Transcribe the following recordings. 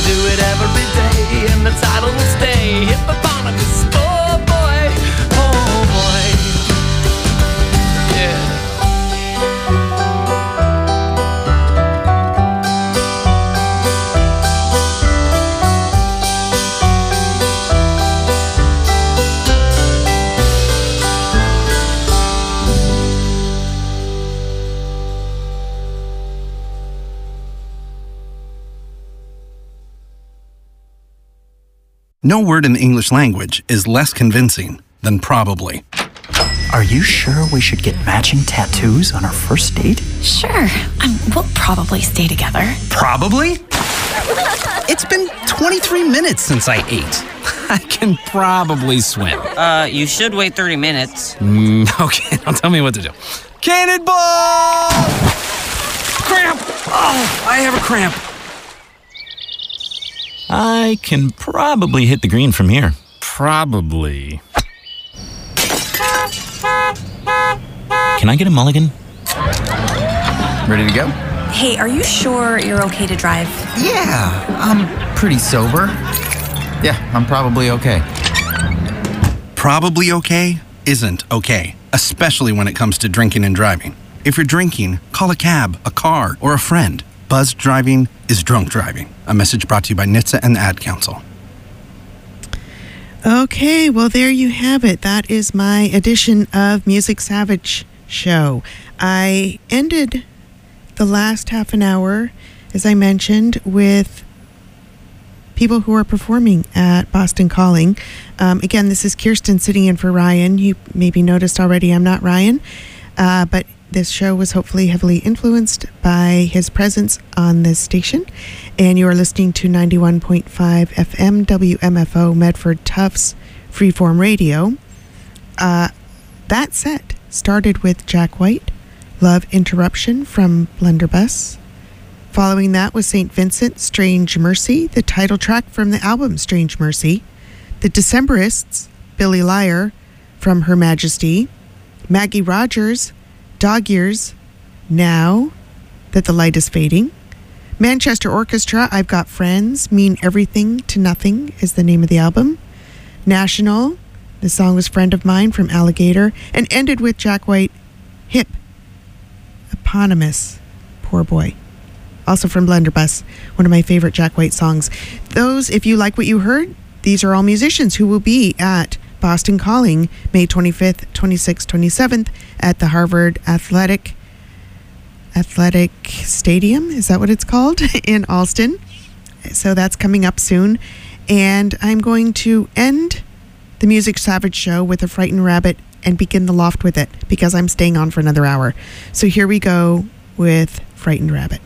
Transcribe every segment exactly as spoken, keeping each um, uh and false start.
do it every day, and the title will stay Hippopotamus. Oh boy, oh boy. Yeah. No word in the English language is less convincing than probably. Are you sure we should get matching tattoos on our first date? Sure. Um, we'll probably stay together. Probably? It's been twenty-three minutes since I ate. I can probably swim. Uh, you should wait thirty minutes. Mm, okay, now tell me what to do. Cannonball! Cramp! Oh, I have a cramp. I can probably hit the green from here. Probably. Can I get a mulligan? Ready to go? Hey, are you sure you're okay to drive? Yeah, I'm pretty sober. Yeah, I'm probably okay. Probably okay isn't okay, especially when it comes to drinking and driving. If you're drinking, call a cab, a car, or a friend. Buzzed driving is drunk driving. A message brought to you by N H T S A and the Ad Council. Okay, well, there you have it. That is my edition of Music Savage Show. I ended the last half an hour, as I mentioned, with people who are performing at Boston Calling. Um, again, this is Kirsten sitting in for Ryan. You maybe noticed already I'm not Ryan, uh, but this show was hopefully heavily influenced by his presence on this station. And you are listening to ninety-one point five F M W M F O Medford Tufts Freeform Radio. Uh, that set started with Jack White, Love Interruption from Blunderbuss. Following that was Saint Vincent, Strange Mercy, the title track from the album Strange Mercy. The Decemberists, Billy Liar from Her Majesty. Maggie Rogers, Dog Years, Now That the Light is Fading. Manchester Orchestra, I've Got Friends, Mean Everything to Nothing is the name of the album. National, the song was Friend of Mine from Alligator, and ended with Jack White, Hip, Eponymous, Poor Boy. Also from Blunderbuss, one of my favorite Jack White songs. Those, if you like what you heard, these are all musicians who will be at Boston Calling, May twenty-fifth, twenty-sixth, twenty-seventh at the Harvard Athletic Athletic Stadium. Is that what it's called? In Alston. So that's coming up soon. And I'm going to end the Music Savage Show with a Frightened Rabbit and begin the loft with it because I'm staying on for another hour. So here we go with Frightened Rabbit.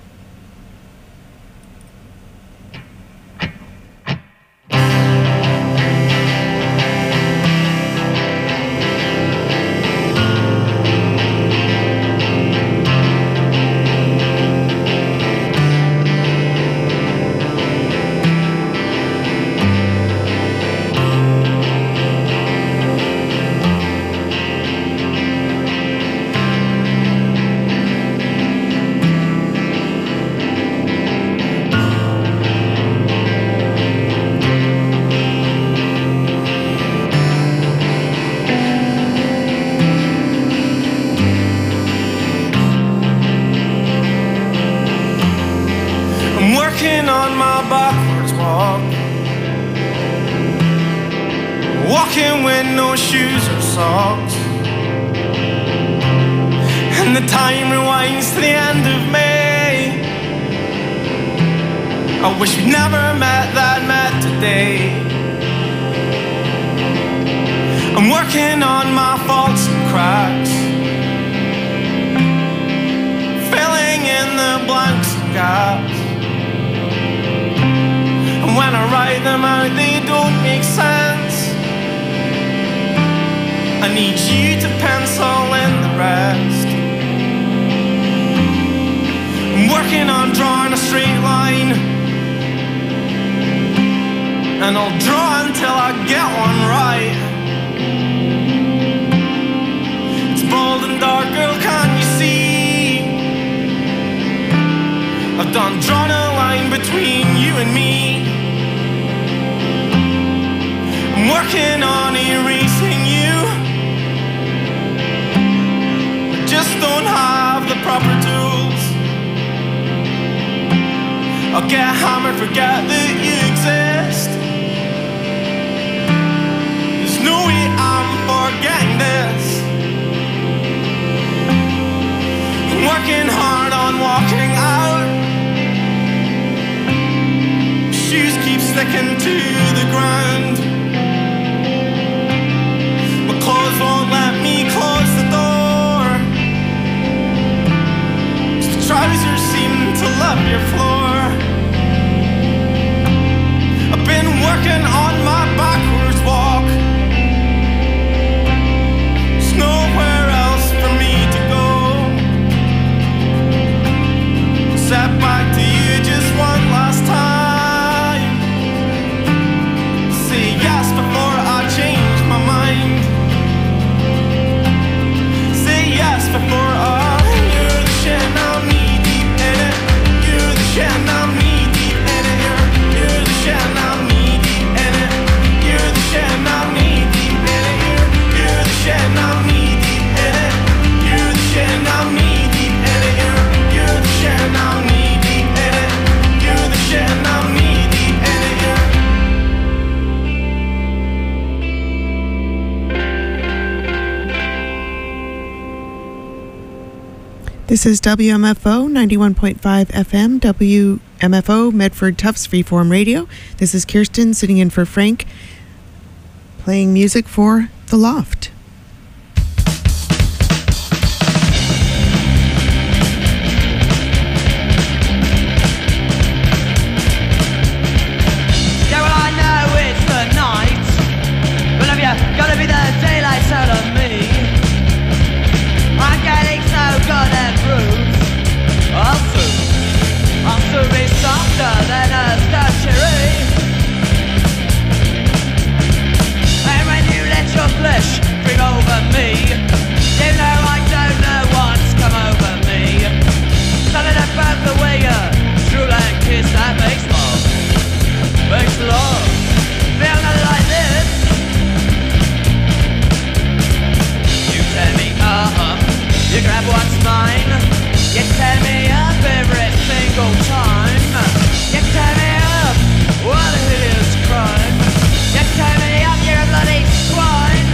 Walking with no shoes or socks, and the time rewinds to the end of May. I wish we'd never met that met today. I'm working on my faults and cracks, filling in the blanks and gaps. And when I write them out, they don't make sense. I need you to pencil in the rest. I'm working on drawing a straight line, and I'll draw until I get one right. It's bold and dark, girl, can't you see? I've I've done drawn a line between you and me. I'm working on erasing you. I just don't have the proper tools. I'll get hammered, forget that you exist. There's no way I'm forgetting this. I'm working hard on walking out. Shoes keep sticking to the ground. My clothes won't let me close the door. The trousers seem to love your floor. I've been working on my backwards walk. There's nowhere else for me to go. Sat back to you just one last time. Say yes before I change my mind. Say yes before I. You're the shit and I'm knee deep in it. You're the shit and I'm knee deep in it. You're, you're the shit and I'm knee deep in it. You're the shit and I'm knee deep in it. You're, you're the shit and I'm knee deep in it. You're the shit and I'm knee deep in it. You're, you're the shit and I'm knee deep in it. You're the shit and I'm knee deep in it. You're. This is W M F O ninety-one point five F M, W M F O Medford Tufts Freeform Radio. This is Kirsten sitting in for Frank, playing music for The Loft. Yeah, well, I know it's the night, but have you gotta be the daylight out of me? I'm getting so good and bruised. I'll soon, I'll soon be softer than a statuary. And when you let your flesh creep over me, you know I don't know what's come over me. Something about the way you drool and kiss that makes love, makes love feel not like this. You tear me up, you grab what's mine, you tear me up every single time. You tear me up, what a hideous crime. You tear me up, you're a bloody swine.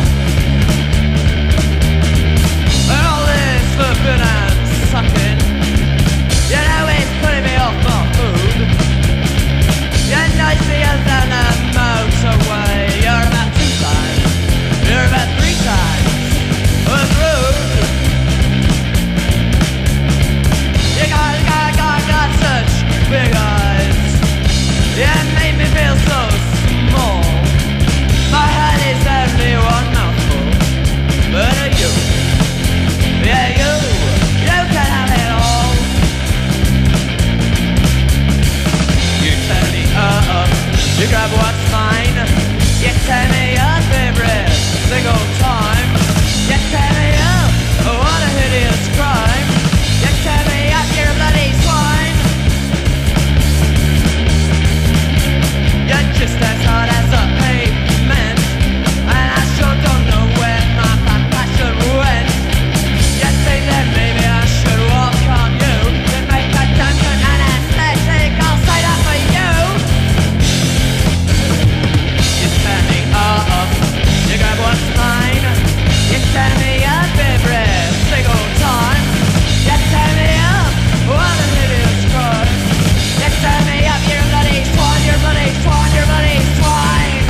And all this flipping and sucking, you know it's putting me off my food. You nudge me up down the motorway. You're about two times, you're about three times as rude. You got, got, got, got such big eyes. You made me feel so small. My head is only one mouthful, but you, yeah you, you can have it all. You tear me up, you grab what's mine. You tear me up every single time. You tear me up, what a hideous crime. You tear me up, you're a bloody swine. You're just as hard as a pavement, and I sure don't know where my passion went. You think that maybe I should walk on you, then make a dungeon anesthetic, I'll say that for you. You tear me up, you grab what's mine. You tear me up every single time. You tear me up, what a hideous crime. You tear me up, you're a bloody swine, you're a bloody swine, you're a bloody swine.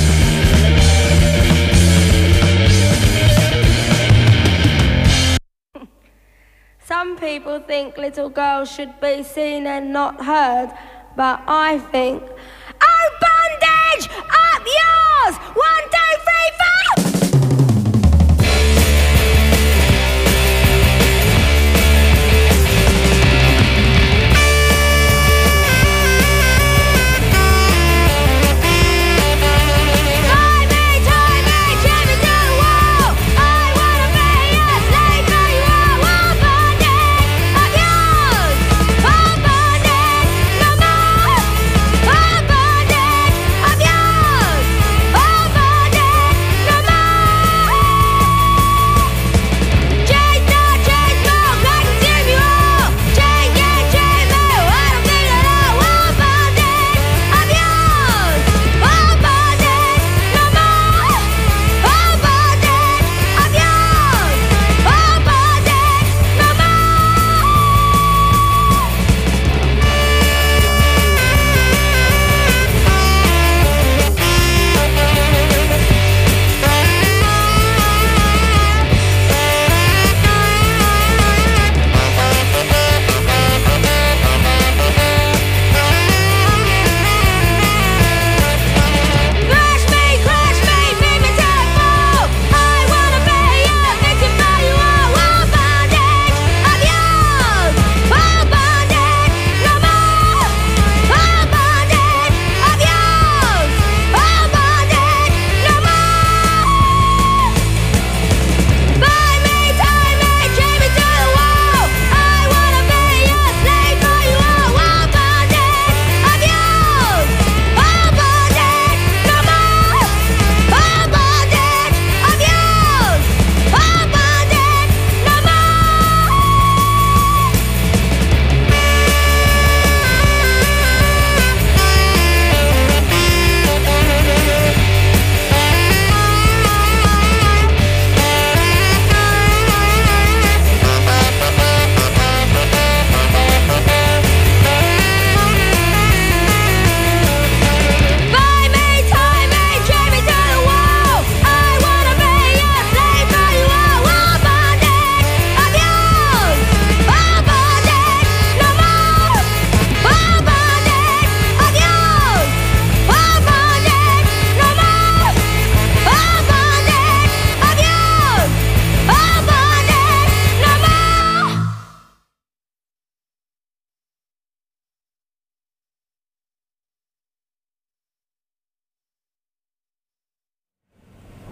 Some people think little girls should be seen and not heard, but I think, oh, bondage, up yours! One, two, three, four! Tie me, tie me, chain me to the wall. I wanna be a slave, but you are one bondage, up yours! One bondage.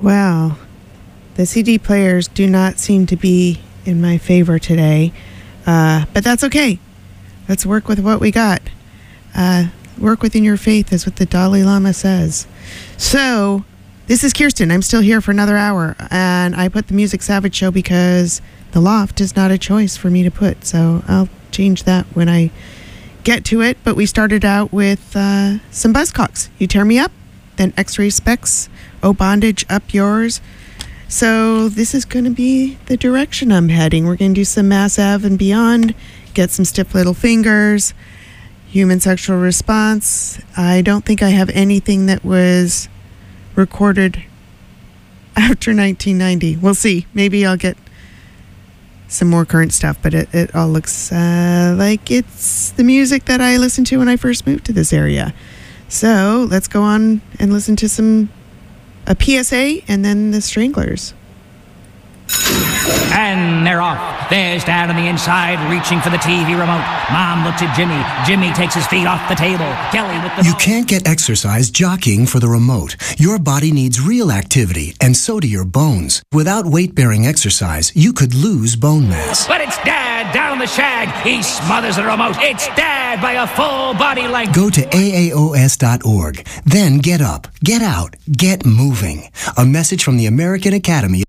Well, the C D players do not seem to be in my favor today, uh, but that's okay. Let's work with what we got. Uh, work within your faith is what the Dalai Lama says. So, this is Kirsten. I'm still here for another hour, and I put the Music Savage show because the Loft is not a choice for me to put, so I'll change that when I get to it. But we started out with uh, some Buzzcocks. You Tear Me Up, then X-Ray Specs, Oh Bondage, Up Yours. So this is going to be the direction I'm heading. We're going to do some Mass Ave and Beyond, get some Stiff Little Fingers, Human Sexual Response. I don't think I have anything that was recorded after nineteen ninety. We'll see. Maybe I'll get some more current stuff, but it, it all looks uh, like it's the music that I listened to when I first moved to this area. So let's go on and listen to some a P S A and then the Stranglers. And they're off. There's Dad on the inside, reaching for the T V remote. Mom looks at Jimmy. Jimmy takes his feet off the table. Kelly with the... You can't get exercise jockeying for the remote. Your body needs real activity, and so do your bones. Without weight-bearing exercise, you could lose bone mass. But it's Dad down the shag. He smothers the remote. It's Dad by a full body length. Go to A A O S dot org. Then get up, get out, get moving. A message from the American Academy.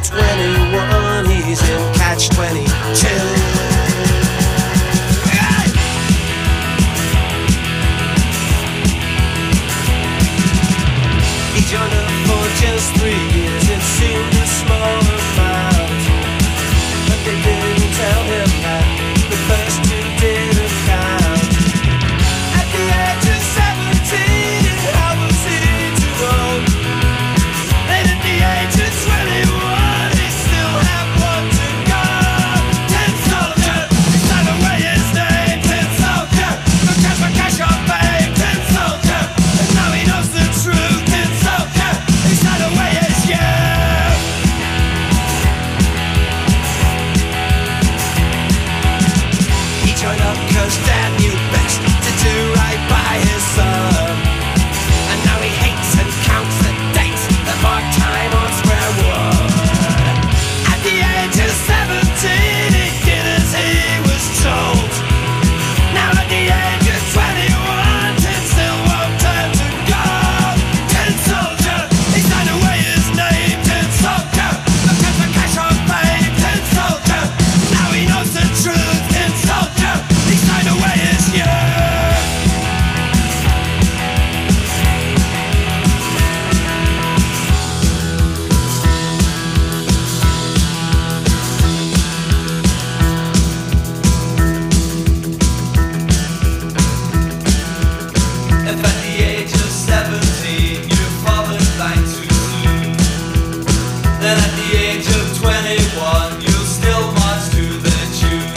twenty-one, he's in catch twenty-two. He joined up for just three years, it seemed a small amount, but they didn't tell him that the first two didn't count. At the age of seventeen, how was he too old? And at the age of twenty-one, he still had one to go. Tin soldier, he signed away his name. Tin soldier, for cash for cash or fame. Tin soldier, and now he knows the truth. Tin soldier, he signed away his youth. He joined up 'cause Dad knew best to do right by his son. And now he hates and counts the dates that mark time on square one. At the age of seventeen, he did as he was told. Now at the age of twenty-one, Tin still won't turn to gold. Tin soldier, he signed away his name. Tin soldier, looking for cash or fame. Tin soldier, now he knows the truth. Tin soldier, he signed away his youth. If at the age of seventeen your father died too soon, then at the age of twenty-one you'll still march to the tune.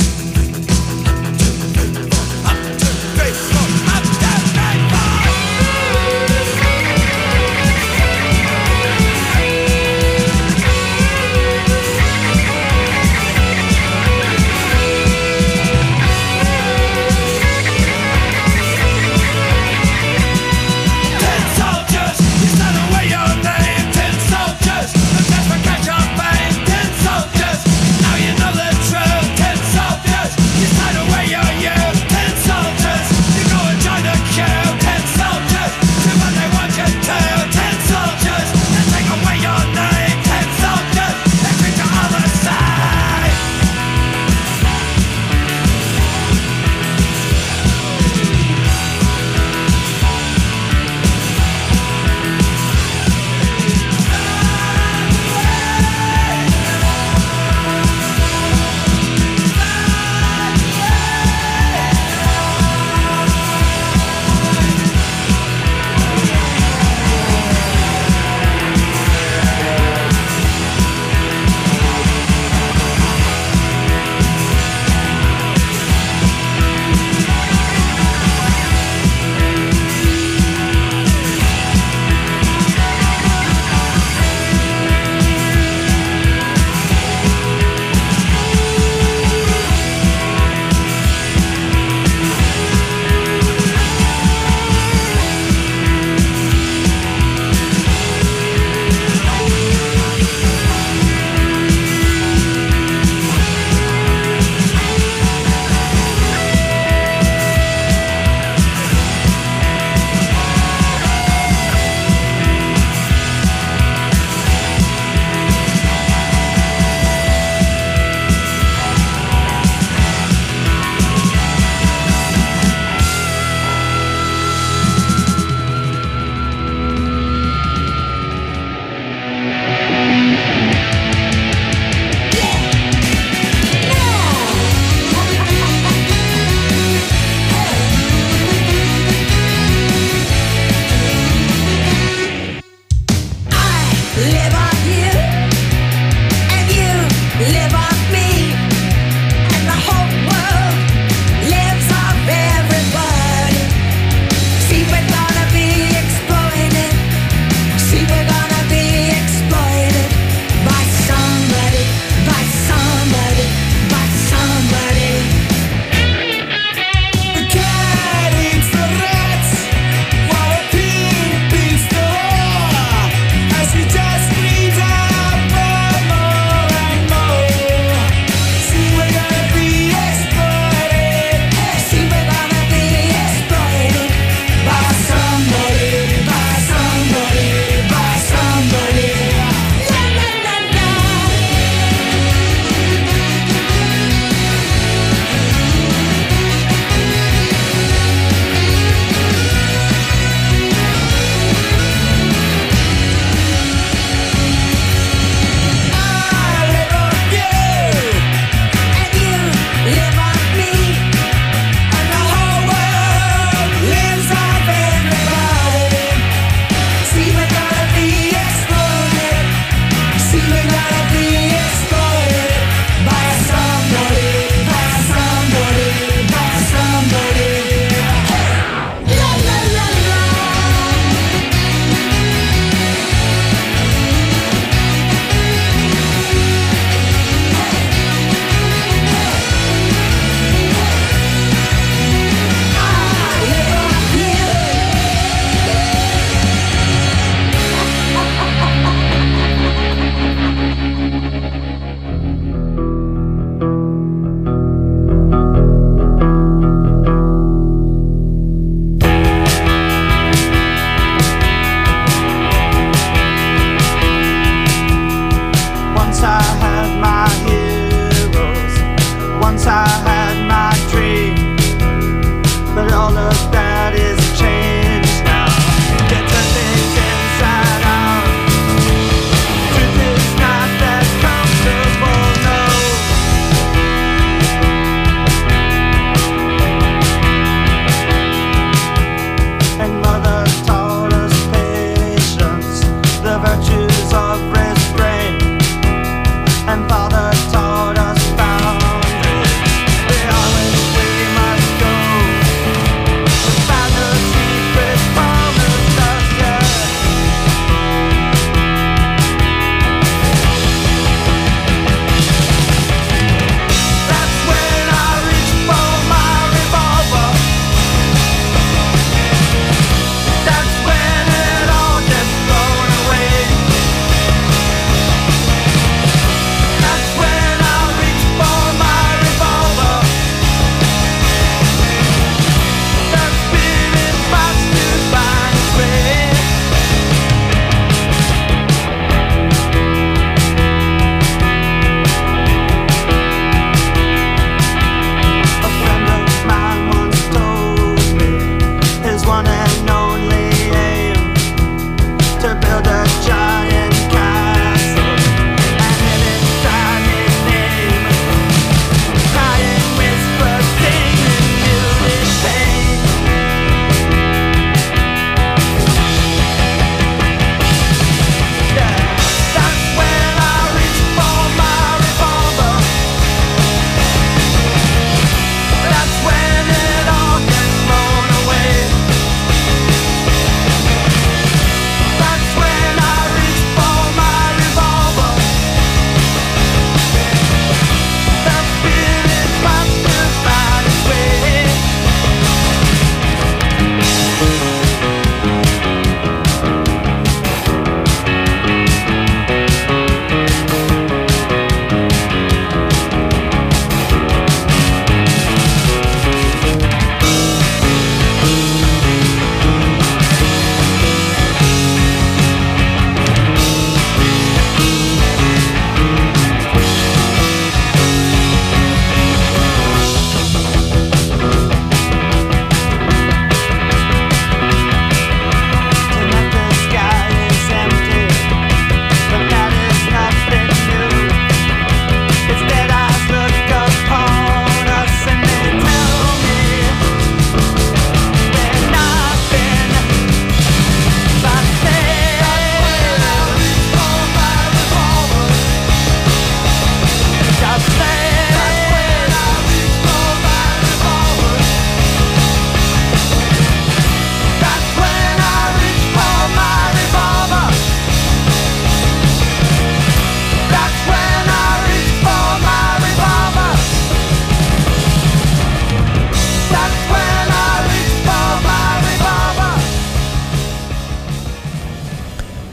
Up, two, three, four, up, down, right, Tin soldiers, you signed away your name. Tin soldiers, the death for cash or fame.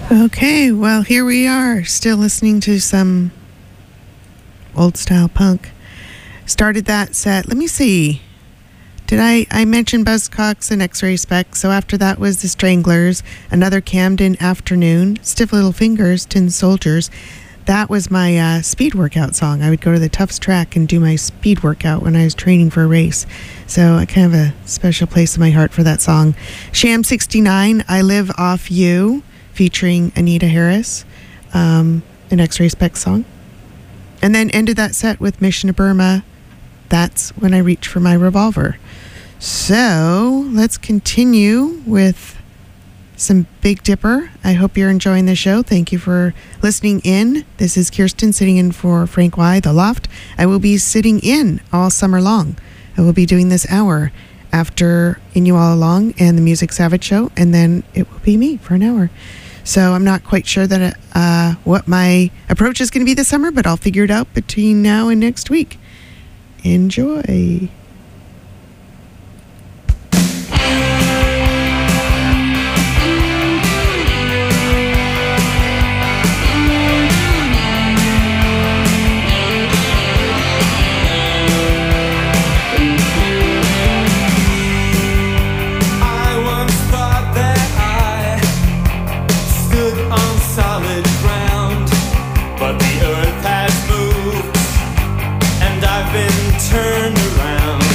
Okay, well, here we are, still listening to some old style punk. Started that set, let me see. Did I, I mention Buzzcocks and X-Ray Specs, so after that was the Stranglers, another Camden Afternoon, Stiff Little Fingers, Tin Soldiers. That was my uh, speed workout song. I would go to the Tufts track and do my speed workout when I was training for a race. So I kind of have a special place in my heart for that song. Sham sixty-nine, I Live Off You, featuring Anita Harris, um, an X-Ray Specs song. And then ended that set with Mission to Burma, That's When I Reach for My Revolver. So let's continue with some Big Dipper. I hope you're enjoying the show. Thank you for listening in. This is Kirsten sitting in for Frank Y, The Loft. I will be sitting in all summer long. I will be doing this hour after In You All Along and the Music Savage Show, and then it will be me for an hour. So I'm not quite sure that uh, what my approach is going to be this summer, but I'll figure it out between now and next week. Enjoy. Solid ground, but the earth has moved and I've been turned around.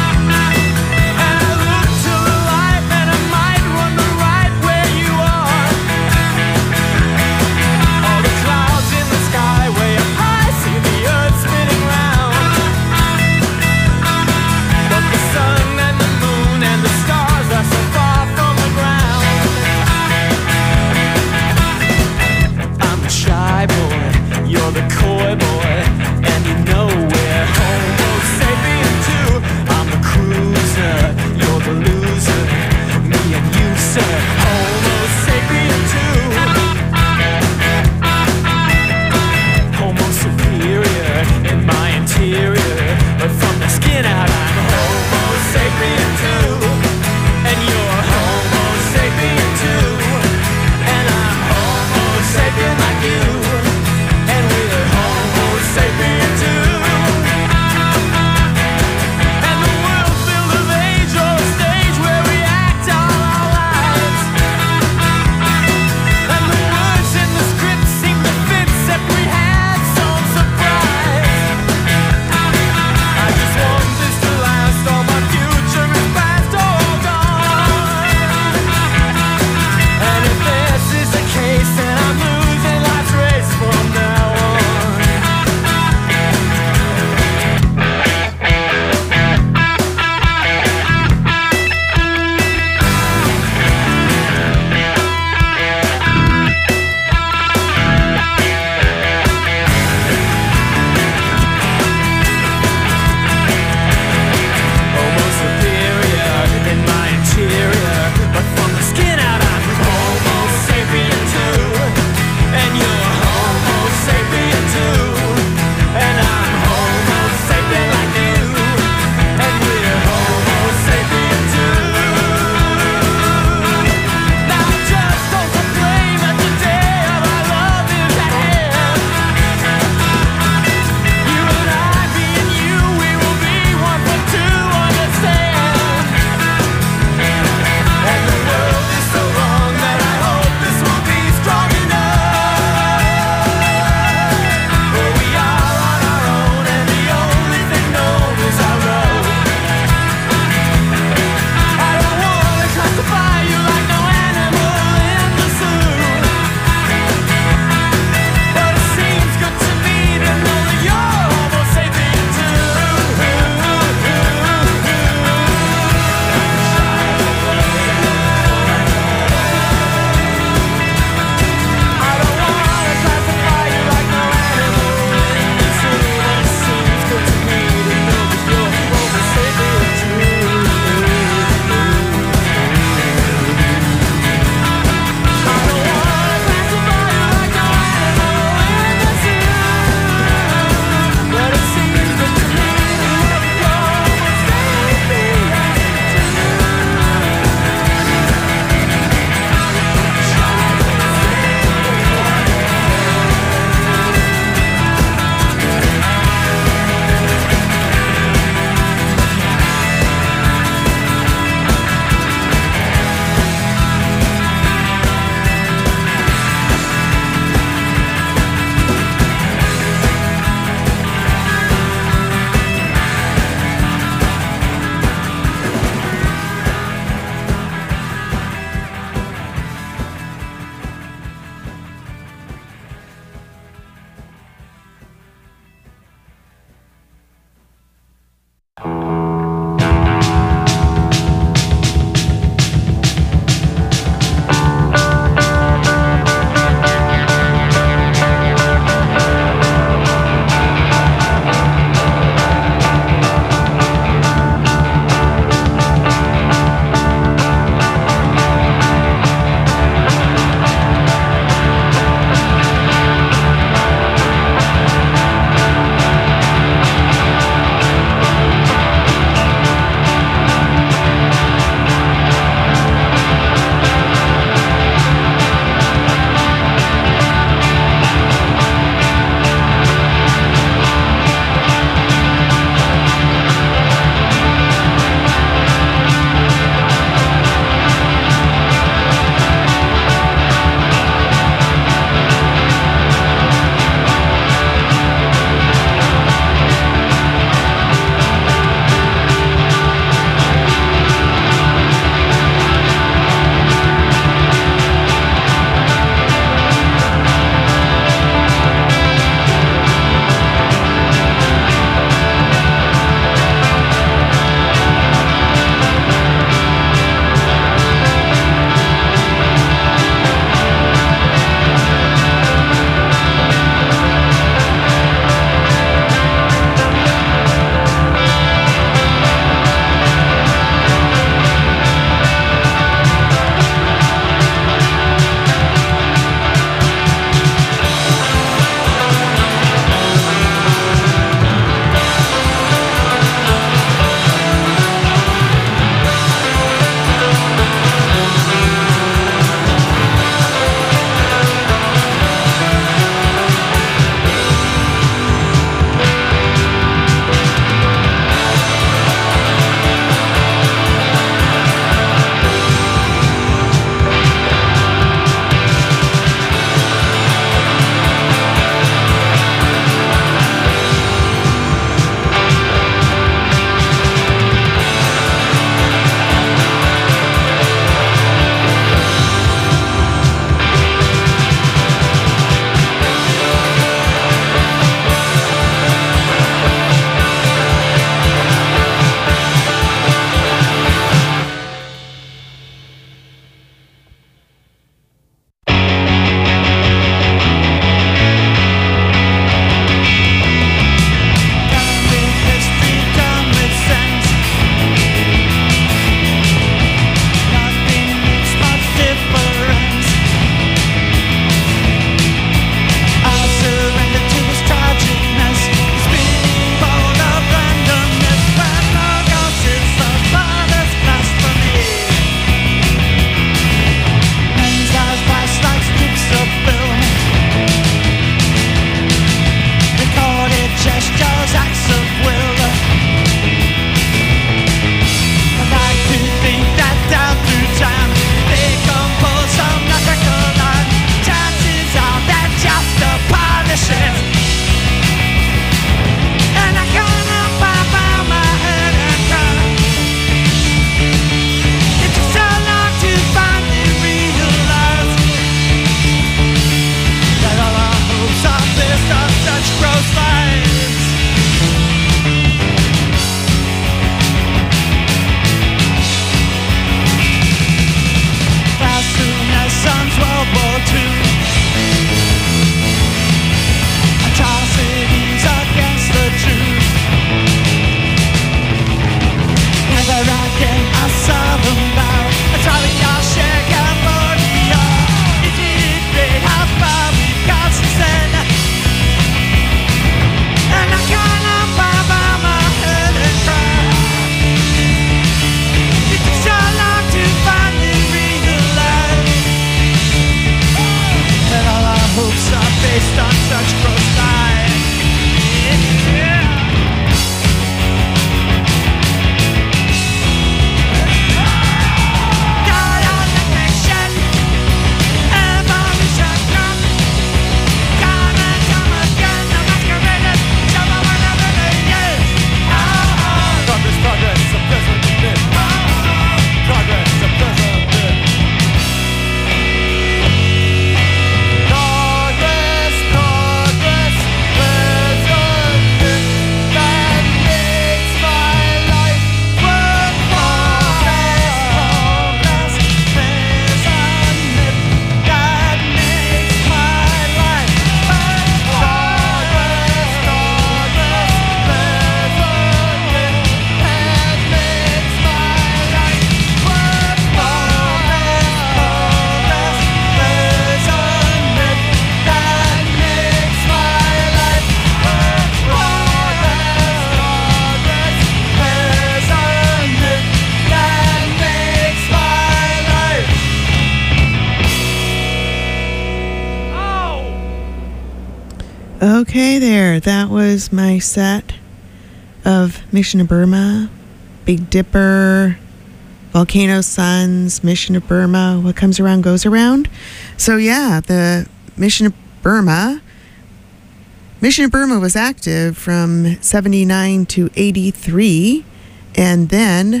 Okay, there. That was my set of Mission to Burma, Big Dipper, Volcano Suns, Mission to Burma, What Comes Around Goes Around. So yeah, the Mission to Burma, Mission to Burma was active from seventy-nine to eighty-three, and then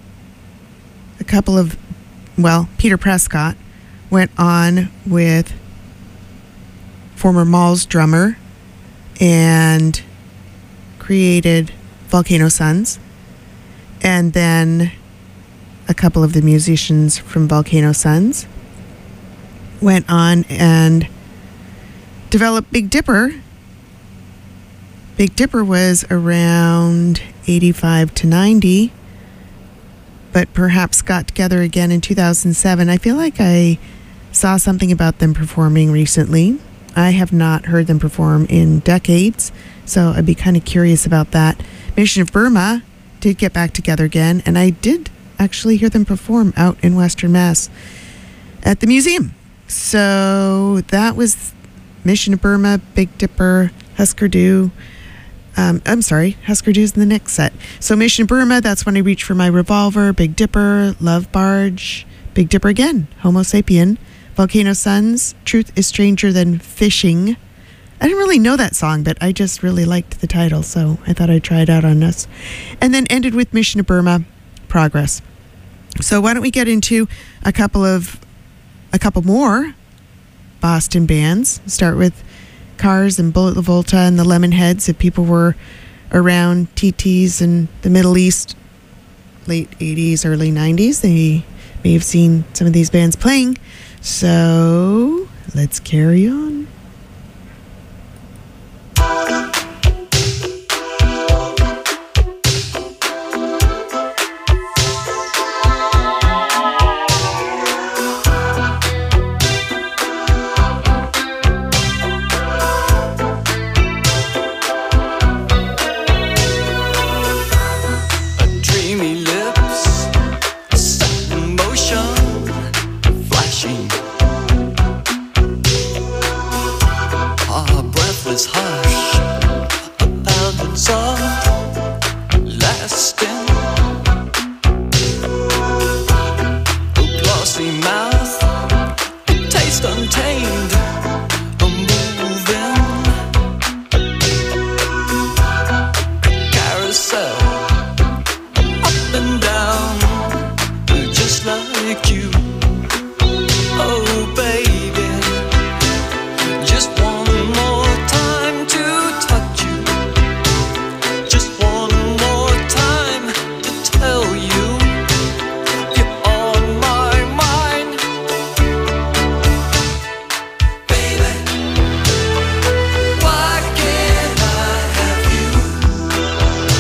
a couple of, well, Peter Prescott went on with former Malls drummer and created Volcano Suns. And then a couple of the musicians from Volcano Suns went on and developed Big Dipper. Big Dipper was around eighty-five to ninety, but perhaps got together again in two thousand seven. I feel like I saw something about them performing recently. I have not heard them perform in decades, so I'd be kind of curious about that. Mission of Burma did get back together again, and I did actually hear them perform out in Western Mass at the museum. So that was Mission of Burma, Big Dipper, Husker Du. Um, I'm sorry, Husker Du's in the next set. So Mission of Burma, That's When I Reach for My Revolver, Big Dipper, Love Barge, Big Dipper again, Homo Sapien, Volcano Suns, Truth is Stranger Than Fishing. I didn't really know that song, but I just really liked the title, so I thought I'd try it out on us. And then ended with Mission to Burma, Progress. So why don't we get into a couple of, a couple more Boston bands. Start with Cars and Bullet La Volta and the Lemonheads. If people were around T Ts in the Middle East, late eighties, early nineties, they may have seen some of these bands playing. So let's carry on.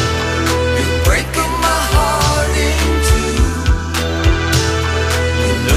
Breaking my heart in two.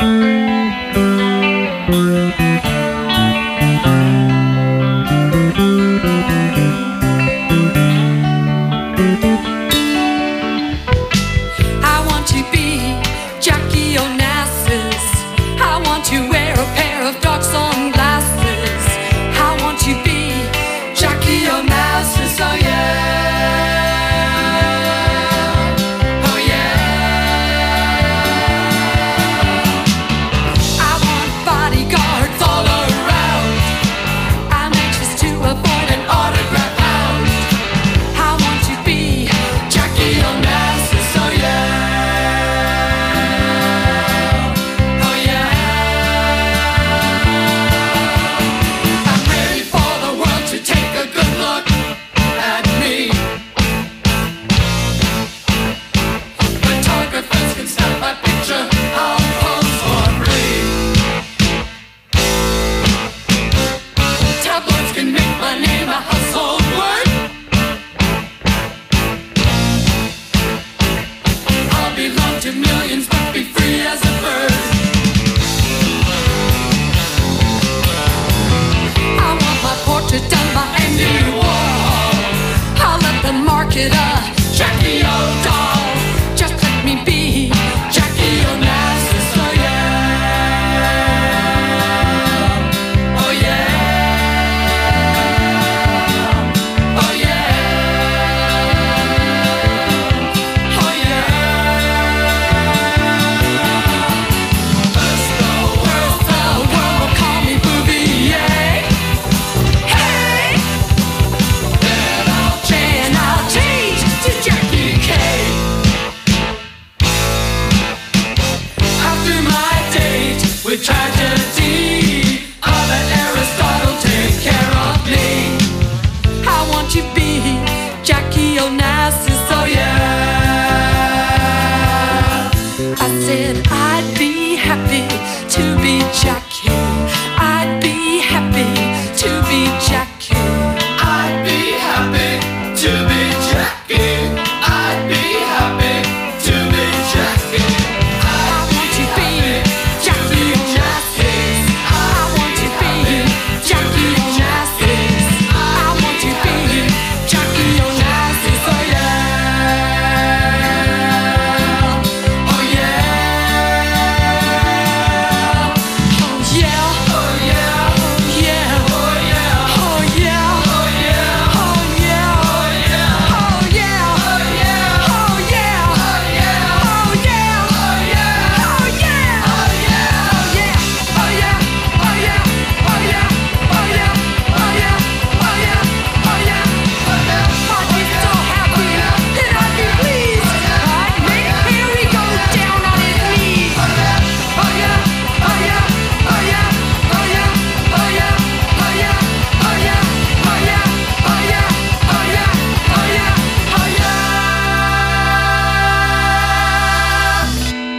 I want to be Jackie Onassis. I want to wear a pair of dark sunglasses. I want to be Jackie Onassis, oh yeah. Oh yeah. I want bodyguards all around. I'm anxious to avoid an autograph hound. I want to be Jackie Onassis, oh yeah. Oh yeah. I'm ready for the world to take a good look at me. Photographers can snap my picture, I'll pose for free. Tabloids can make my name a household word. I'll belong to millions but be free as a bird. I want my portrait done by Andy Warhol. I'll let them market a Jackie O doll. Just let me be Jackie Onassis, oh yeah. Oh yeah. Oh yeah. Oh yeah. First the world, the world will call me Bouvier. Hey, then I'll change, I'll change to Jackie K. After my date with tragedy, I'll let Aristotle take care of me. I want to be Jackie Onassis, oh yeah. I said I'd be happy to be Jackie.